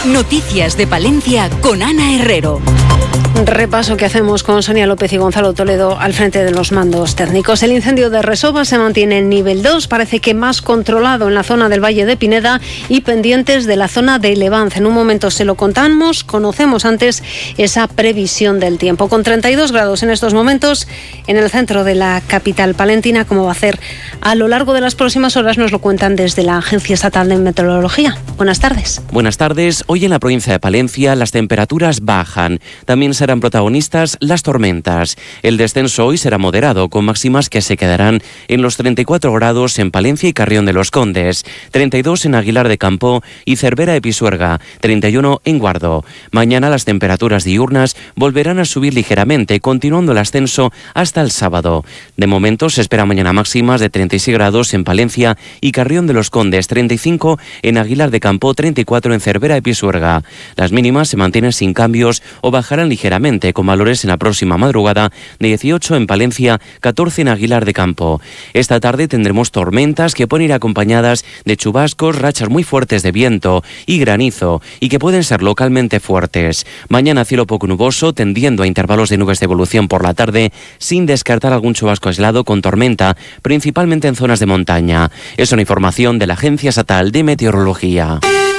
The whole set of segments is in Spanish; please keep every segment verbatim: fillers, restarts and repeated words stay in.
Noticias de Palencia con Ana Herrero. Repaso que hacemos con Sonia López y Gonzalo Toledo al frente de los mandos técnicos. El incendio de Resova se mantiene en nivel dos, parece que más controlado en la zona del Valle de Pineda y pendientes de la zona de Levanza. En un momento se lo contamos, conocemos antes esa previsión del tiempo. Con treinta y dos grados en estos momentos en el centro de la capital palentina, ¿cómo va a ser a lo largo de las próximas horas? Nos lo cuentan desde la Agencia Estatal de Meteorología. Buenas tardes. Buenas tardes. Hoy en la provincia de Palencia las temperaturas bajan. También se serán protagonistas las tormentas. El descenso hoy será moderado, con máximas que se quedarán en los treinta y cuatro grados en Palencia y Carrión de los Condes, treinta y dos en Aguilar de Campo y Cervera de Pisuerga, treinta y uno en Guardo. Mañana las temperaturas diurnas volverán a subir ligeramente, continuando el ascenso hasta el sábado. De momento se espera mañana máximas de treinta y seis grados en Palencia y Carrión de los Condes, treinta y cinco en Aguilar de Campo, treinta y cuatro en Cervera de Pisuerga. Las mínimas se mantienen sin cambios o bajarán ligeramente, con valores en la próxima madrugada de dieciocho en Palencia, catorce en Aguilar de Campo. Esta tarde tendremos tormentas que pueden ir acompañadas de chubascos, rachas muy fuertes de viento y granizo, y que pueden ser localmente fuertes. Mañana cielo poco nuboso, tendiendo a intervalos de nubes de evolución por la tarde, sin descartar algún chubasco aislado con tormenta, principalmente en zonas de montaña. Es una información de la Agencia Estatal de Meteorología.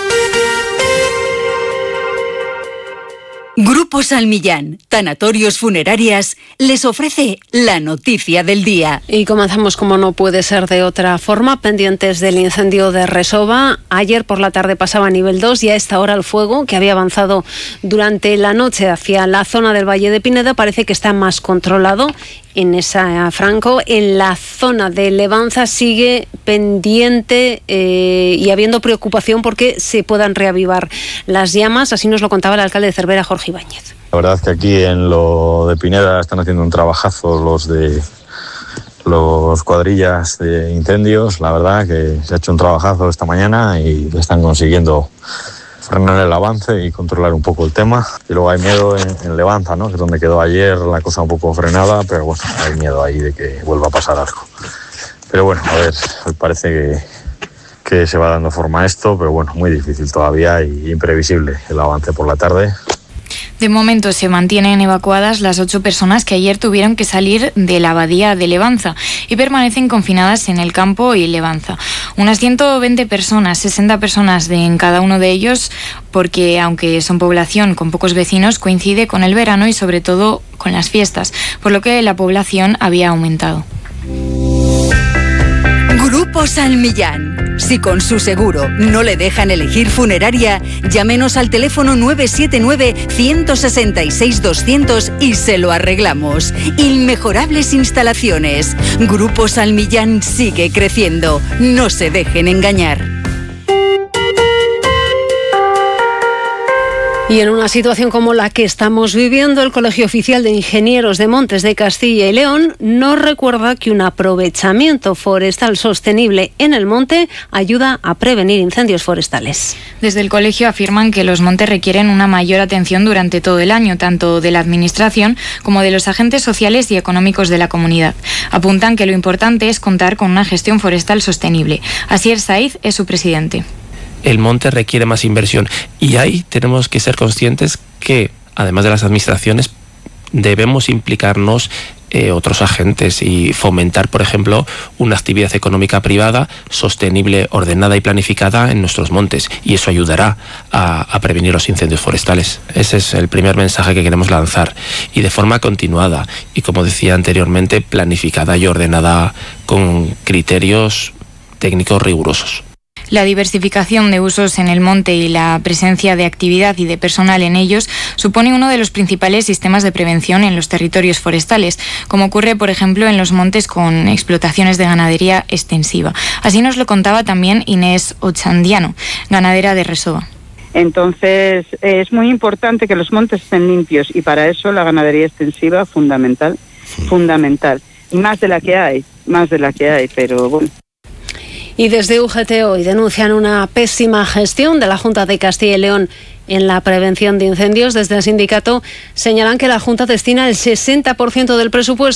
Grupo Salmillán, Tanatorios Funerarias, les ofrece la noticia del día. Y comenzamos, como no puede ser de otra forma, pendientes del incendio de Resova. Ayer por la tarde pasaba a nivel dos y a esta hora el fuego, que había avanzado durante la noche hacia la zona del Valle de Pineda, parece que está más controlado. En esa Franco, en la zona de Levanza sigue pendiente eh, y habiendo preocupación porque se puedan reavivar las llamas. Así nos lo contaba el alcalde de Cervera, Jorge Ibáñez. La verdad es que aquí en lo de Pineda están haciendo un trabajazo los de los cuadrillas de incendios. La verdad que se ha hecho un trabajazo esta mañana y están consiguiendo frenar el avance y controlar un poco el tema. Y luego hay miedo en, en Levanza, ¿no?, que es donde quedó ayer la cosa un poco frenada, pero bueno, hay miedo ahí de que vuelva a pasar algo. Pero bueno, a ver, parece que, que se va dando forma a esto, pero bueno, muy difícil todavía y imprevisible el avance por la tarde. De momento se mantienen evacuadas las ocho personas que ayer tuvieron que salir de la abadía de Levanza y permanecen confinadas en el campo y Levanza. Unas ciento veinte personas, sesenta personas de en cada uno de ellos, porque aunque son población con pocos vecinos, coincide con el verano y sobre todo con las fiestas, por lo que la población había aumentado. Grupo Salmillán. Si con su seguro no le dejan elegir funeraria, llámenos al teléfono nueve siete nueve, uno seis seis, doscientos y se lo arreglamos. Inmejorables instalaciones. Grupo Salmillán sigue creciendo. No se dejen engañar. Y en una situación como la que estamos viviendo, el Colegio Oficial de Ingenieros de Montes de Castilla y León nos recuerda que un aprovechamiento forestal sostenible en el monte ayuda a prevenir incendios forestales. Desde el colegio afirman que los montes requieren una mayor atención durante todo el año, tanto de la Administración como de los agentes sociales y económicos de la comunidad. Apuntan que lo importante es contar con una gestión forestal sostenible. Asier Saiz es su presidente. El monte requiere más inversión y ahí tenemos que ser conscientes que, además de las administraciones, debemos implicarnos eh, otros agentes y fomentar, por ejemplo, una actividad económica privada sostenible, ordenada y planificada en nuestros montes, y eso ayudará a, a prevenir los incendios forestales. Ese es el primer mensaje que queremos lanzar, y de forma continuada y, como decía anteriormente, planificada y ordenada con criterios técnicos rigurosos. La diversificación de usos en el monte y la presencia de actividad y de personal en ellos supone uno de los principales sistemas de prevención en los territorios forestales, como ocurre, por ejemplo, en los montes con explotaciones de ganadería extensiva. Así nos lo contaba también Inés Ochandiano, ganadera de Resova. Entonces, es muy importante que los montes estén limpios y para eso la ganadería extensiva fundamental, fundamental. Más de la que hay, más de la que hay, pero bueno. Y desde U G T hoy denuncian una pésima gestión de la Junta de Castilla y León en la prevención de incendios. Desde el sindicato señalan que la Junta destina el sesenta por ciento del presupuesto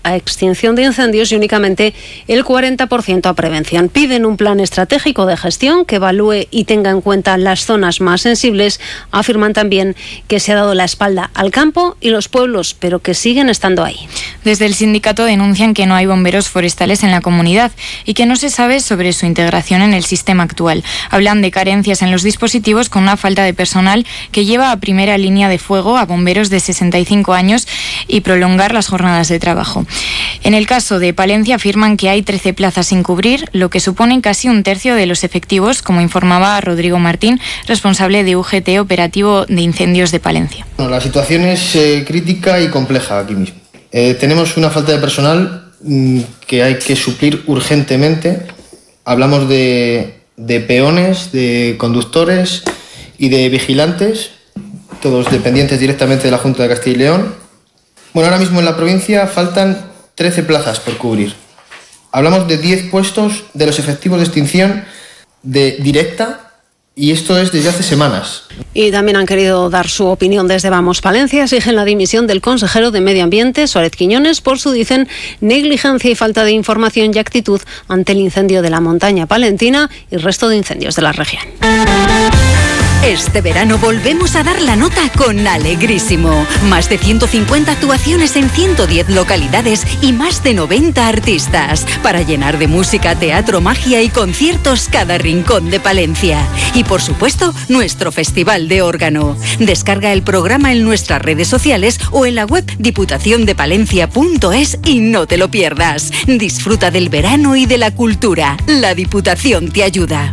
a extinción de incendios y únicamente el cuarenta por ciento a prevención. Piden un plan estratégico de gestión que evalúe y tenga en cuenta las zonas más sensibles. Afirman también que se ha dado la espalda al campo y los pueblos, pero que siguen estando ahí. Desde el sindicato denuncian que no hay bomberos forestales en la comunidad y que no se sabe sobre su integración en el sistema actual. Hablan de carencias en los dispositivos con una falta de personal que lleva a primera línea de fuego a bomberos de sesenta y cinco años y prolongar las jornadas de trabajo. En el caso de Palencia afirman que hay trece plazas sin cubrir, lo que supone casi un tercio de los efectivos, como informaba Rodrigo Martín, responsable de U G T Operativo de Incendios de Palencia. Bueno, la situación es eh, crítica y compleja aquí mismo. Eh, tenemos una falta de personal mmm, que hay que suplir urgentemente. Hablamos de, de peones, de conductores y de vigilantes, todos dependientes directamente de la Junta de Castilla y León. Bueno, ahora mismo en la provincia faltan trece plazas por cubrir. Hablamos de diez puestos de los efectivos de extinción de directa, y esto es desde hace semanas. Y también han querido dar su opinión desde Vamos Palencia. Exigen la dimisión del consejero de Medio Ambiente, Suárez Quiñones, por su, dicen, negligencia y falta de información y actitud ante el incendio de la montaña palentina y el resto de incendios de la región. Este verano volvemos a dar la nota con Alegrísimo. Más de ciento cincuenta actuaciones en ciento diez localidades y más de noventa artistas para llenar de música, teatro, magia y conciertos cada rincón de Palencia. Y por supuesto, nuestro Festival de Órgano. Descarga el programa en nuestras redes sociales o en la web diputación de palencia punto es y no te lo pierdas. Disfruta del verano y de la cultura. La Diputación te ayuda.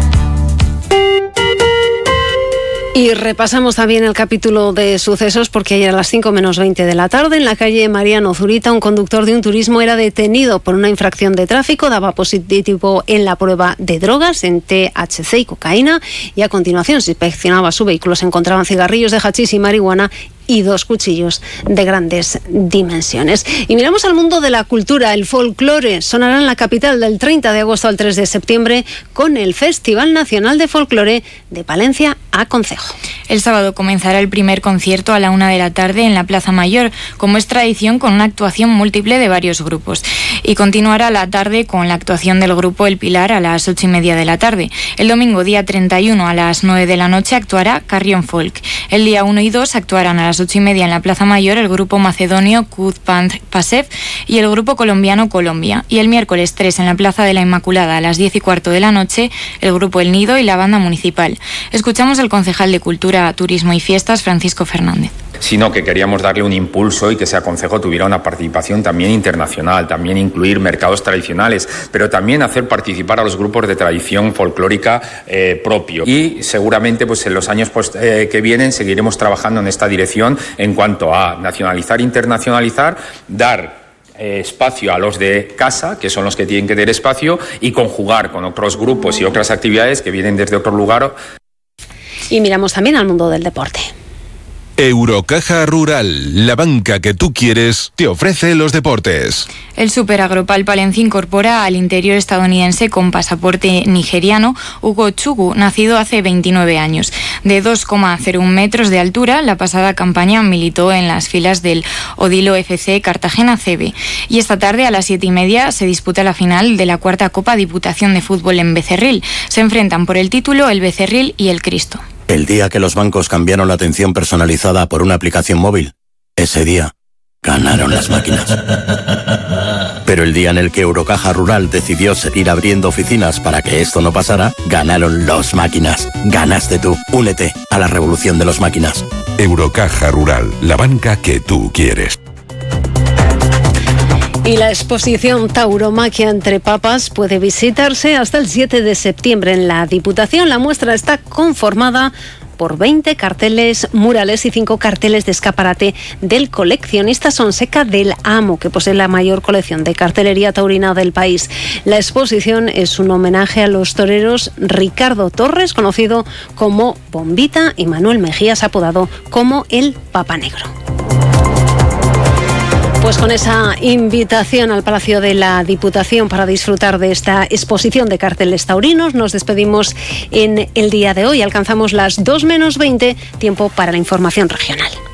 Y repasamos también el capítulo de sucesos porque ayer a las cinco menos veinte de la tarde en la calle Mariano Zurita un conductor de un turismo era detenido por una infracción de tráfico, daba positivo en la prueba de drogas, en T H C y cocaína, y a continuación se inspeccionaba su vehículo, se encontraban cigarrillos de hachís y marihuana y dos cuchillos de grandes dimensiones. Y miramos al mundo de la cultura. El folclore sonará en la capital del treinta de agosto al tres de septiembre con el Festival Nacional de Folclore de Palencia a Concejo. El sábado comenzará el primer concierto a la una de la tarde en la Plaza Mayor, como es tradición, con una actuación múltiple de varios grupos. Y continuará la tarde con la actuación del grupo El Pilar a las ocho y media de la tarde. El domingo, día treinta y uno, a las nueve de la noche, actuará Carrión Folk. El día uno y dos actuarán a las ocho y media en la Plaza Mayor el grupo macedonio Kuzpan Pasev y el grupo colombiano Colombia. Y el miércoles tres en la Plaza de la Inmaculada a las diez y cuarto de la noche el grupo El Nido y la banda municipal. Escuchamos al concejal de Cultura, Turismo y Fiestas, Francisco Fernández. Sino que queríamos darle un impulso y que ese concejo tuviera una participación también internacional, también incluir mercados tradicionales, pero también hacer participar a los grupos de tradición folclórica eh, propio. Y seguramente pues en los años pues, eh, que vienen seguiremos trabajando en esta dirección en cuanto a nacionalizar, internacionalizar, dar eh, espacio a los de casa, que son los que tienen que tener espacio, y conjugar con otros grupos y otras actividades que vienen desde otro lugar. Y miramos también al mundo del deporte. Eurocaja Rural, la banca que tú quieres, te ofrece los deportes. El Super Agropal Palencia incorpora al interior estadounidense con pasaporte nigeriano Hugo Chugu, nacido hace veintinueve años. De dos coma cero uno metros de altura, la pasada campaña militó en las filas del Odilo F C Cartagena C B. Y esta tarde a las siete y media se disputa la final de la cuarta Copa Diputación de Fútbol en Becerril. Se enfrentan por el título el Becerril y el Cristo. El día que los bancos cambiaron la atención personalizada por una aplicación móvil, ese día ganaron las máquinas. Pero el día en el que Eurocaja Rural decidió seguir abriendo oficinas para que esto no pasara, ganaron los máquinas. Ganaste tú. Únete a la revolución de los máquinas. Eurocaja Rural, la banca que tú quieres. Y la exposición Tauromaquia entre papas puede visitarse hasta el siete de septiembre en la Diputación. La muestra está conformada por veinte carteles murales y cinco carteles de escaparate del coleccionista Sonseca del Amo, que posee la mayor colección de cartelería taurina del país. La exposición es un homenaje a los toreros Ricardo Torres, conocido como Bombita, y Manuel Mejías, apodado como el Papa Negro. Pues con esa invitación al Palacio de la Diputación para disfrutar de esta exposición de carteles taurinos, nos despedimos en el día de hoy. Alcanzamos las dos menos veinte, tiempo para la información regional.